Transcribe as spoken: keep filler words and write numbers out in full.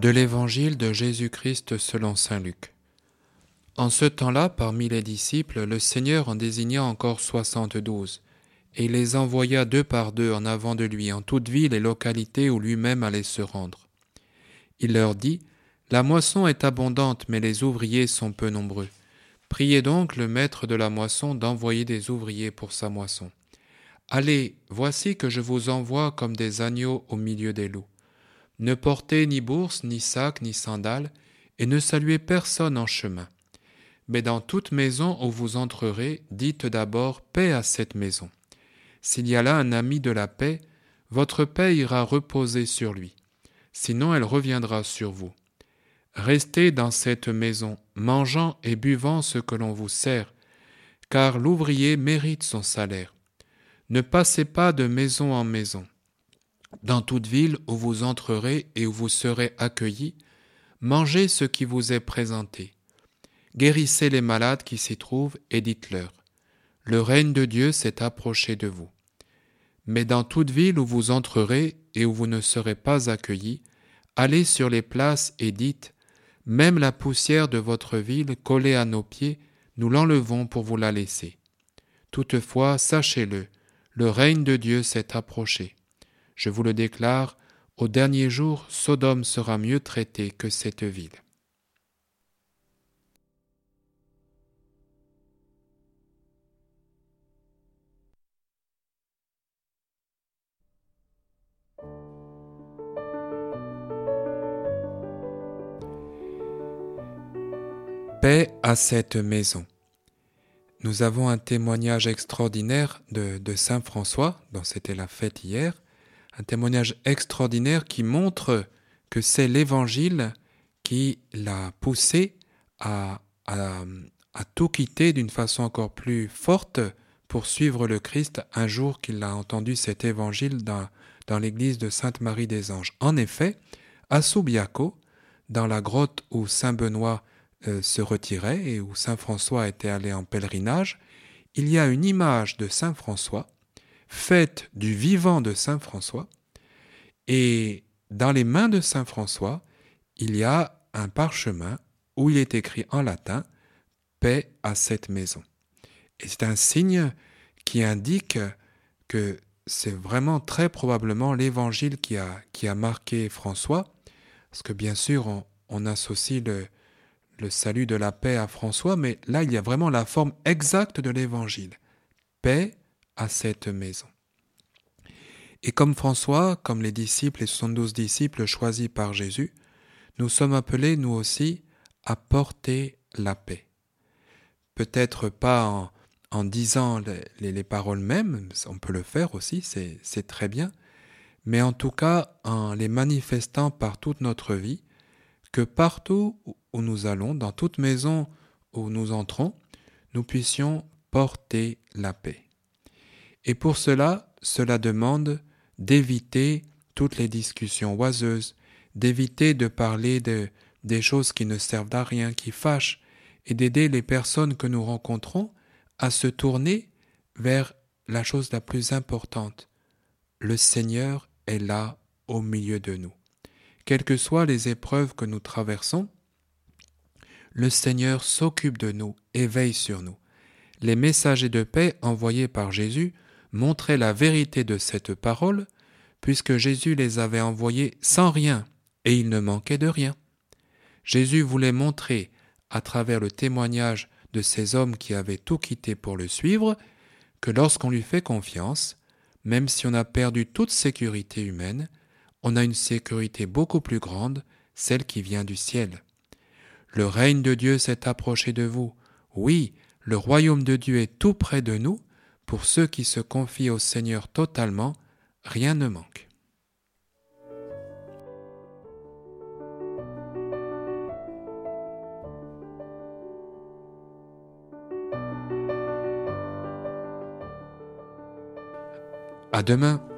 De l'Évangile de Jésus-Christ selon saint Luc. En ce temps-là, parmi les disciples, le Seigneur en désigna encore soixante-douze, et il les envoya deux par deux en avant de lui, en toute ville et localité où lui-même allait se rendre. Il leur dit, « La moisson est abondante, mais les ouvriers sont peu nombreux. Priez donc le maître de la moisson d'envoyer des ouvriers pour sa moisson. Allez, voici que je vous envoie comme des agneaux au milieu des loups. Ne portez ni bourse, ni sac, ni sandales, et ne saluez personne en chemin. Mais dans toute maison où vous entrerez, dites d'abord paix à cette maison. S'il y a là un ami de la paix, votre paix ira reposer sur lui. Sinon elle reviendra sur vous. Restez dans cette maison, mangeant et buvant ce que l'on vous sert, car l'ouvrier mérite son salaire. Ne passez pas de maison en maison. Dans toute ville où vous entrerez et où vous serez accueillis, mangez ce qui vous est présenté. Guérissez les malades qui s'y trouvent et dites-leur, « Le règne de Dieu s'est approché de vous. » Mais dans toute ville où vous entrerez et où vous ne serez pas accueillis, allez sur les places et dites, « Même la poussière de votre ville collée à nos pieds, nous l'enlevons pour vous la laisser. Toutefois, sachez-le, le règne de Dieu s'est approché. Je vous le déclare, au dernier jour, Sodome sera mieux traitée que cette ville. » Paix à cette maison. Nous avons un témoignage extraordinaire de, de saint François, dont c'était la fête hier, un témoignage extraordinaire qui montre que c'est l'Évangile qui l'a poussé à, à, à tout quitter d'une façon encore plus forte pour suivre le Christ un jour qu'il a entendu cet Évangile dans, dans l'église de Sainte-Marie des Anges. En effet, à Subiaco, dans la grotte où saint Benoît euh, se retirait et où saint François était allé en pèlerinage, il y a une image de saint François faite du vivant de saint François, et dans les mains de saint François, il y a un parchemin où il est écrit en latin « Paix à cette maison ». Et c'est un signe qui indique que c'est vraiment très probablement l'Évangile qui a, qui a marqué François, parce que bien sûr on, on associe le, le salut de la paix à François, mais là il y a vraiment la forme exacte de l'Évangile « Paix à cette maison ». Et comme François, comme les disciples, les soixante-douze disciples choisis par Jésus, nous sommes appelés, nous aussi, à porter la paix. Peut-être pas en, en disant les, les, les paroles mêmes, on peut le faire aussi, c'est, c'est très bien, mais en tout cas en les manifestant par toute notre vie, que partout où nous allons, dans toute maison où nous entrons, nous puissions porter la paix. Et pour cela, cela demande d'éviter toutes les discussions oiseuses, d'éviter de parler de, des choses qui ne servent à rien, qui fâchent, et d'aider les personnes que nous rencontrons à se tourner vers la chose la plus importante. Le Seigneur est là au milieu de nous. Quelles que soient les épreuves que nous traversons, le Seigneur s'occupe de nous et veille sur nous. Les messagers de paix envoyés par Jésus montraient la vérité de cette parole, puisque Jésus les avait envoyés sans rien, et il ne manquait de rien. Jésus voulait montrer, à travers le témoignage de ces hommes qui avaient tout quitté pour le suivre, que lorsqu'on lui fait confiance, même si on a perdu toute sécurité humaine, on a une sécurité beaucoup plus grande, celle qui vient du ciel. Le règne de Dieu s'est approché de vous. Oui, le royaume de Dieu est tout près de nous. Pour ceux qui se confient au Seigneur totalement, rien ne manque. À demain.